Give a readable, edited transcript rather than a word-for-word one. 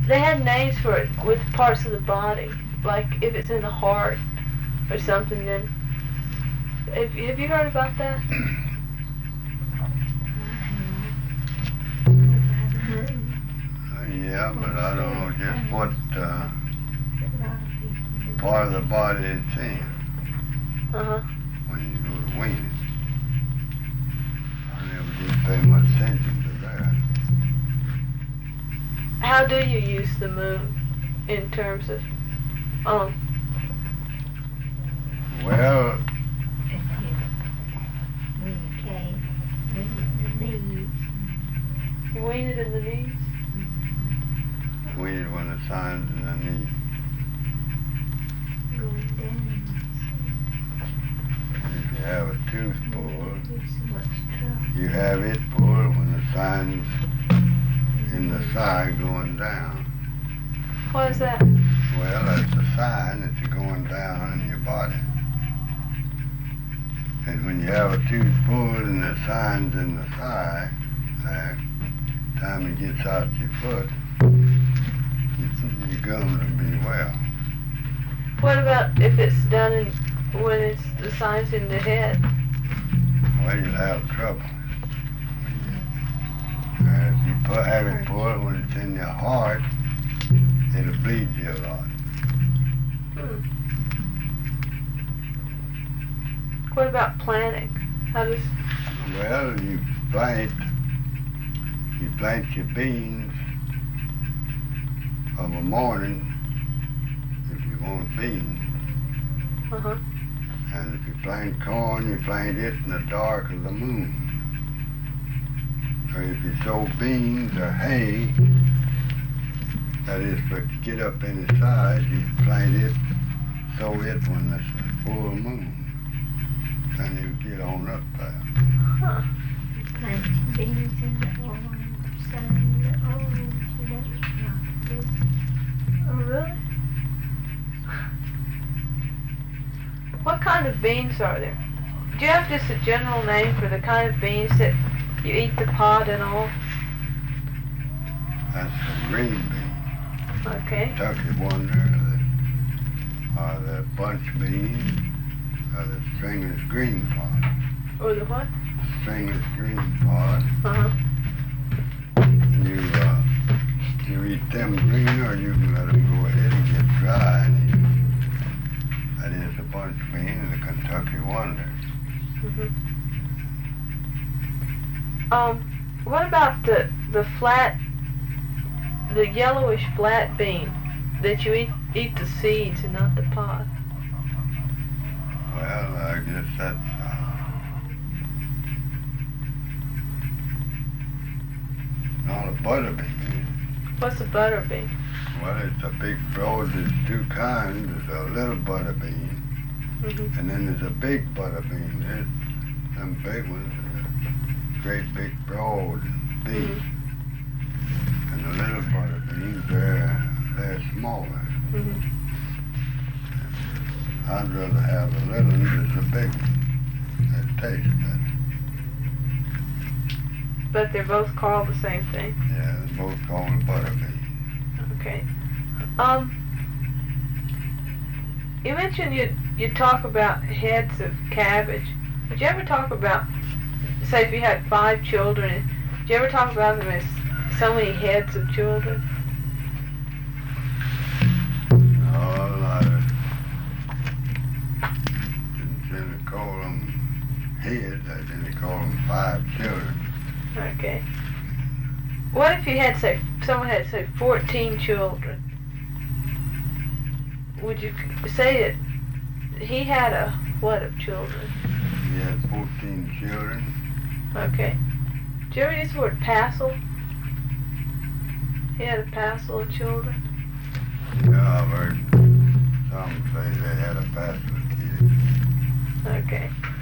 They had names for it with parts of the body, like if it's in the heart or something. Then have you heard about that? Yeah, but I don't know just what part of the body it's in when you go to wean it. I never did pay much attention to that. How do you use the moon in terms of Well, you wean it in the knees? wean it when the sign's in the knee. And if you have a tooth pulled, you have it pulled when the sign's in the side going down. What is that? Well, that's a sign that you're going down in your body. And when you have a tooth pulled and the sign's in the thigh, time it gets out your foot, your gums will be well. What about if it's done when it's the sign's in the head? Well, you'll have trouble. If you have it pulled when it's in your heart, it'll bleed you a lot. What about planting? How does... Well, you plant your beans of a morning if you want beans. And if you plant corn, you plant it in the dark of the moon. Or if you sow beans or hay, that is, but to get up in the side, you plant it, sow it when it's full moon. And you get on up there. Plant beans in the sun, Oh, really? What kind of beans are there? Do you have just a general name for the kind of beans that you eat the pod and all? That's the green bean. Okay. Kentucky Wonder, or the bunch bean, or the stringless green pod. Or the what? Stringless green pod. You eat them green, or you can let them go ahead and get dry. That is the bunch bean and the Kentucky Wonder. What about the flat, the yellowish flat bean that you eat the seeds and not the pod? Well, I guess that's not a butter bean. What's a butter bean? Well, it's a big broad. There's two kinds. There's a little butter bean, and then there's a big butter bean. There's them big ones, great big broad beans. And the little butter beans, they're smaller. I'd rather have the little ones than the big ones. They taste better. But they're both called the same thing? Yeah, they're both called butter beans. Okay. You mentioned you talk about heads of cabbage. Did you ever talk about, say if you had 5 children, did you ever talk about them as so many heads of children? No, I didn't really call them heads. I didn't call them 5 children. Okay. What if you had, say, someone had, say, 14 children? Would you say that he had a what of children? He had 14 children. Okay. Did you ever use the word passel? He had a passel of children? Yeah, I've heard some say they had a passel of kids. Okay.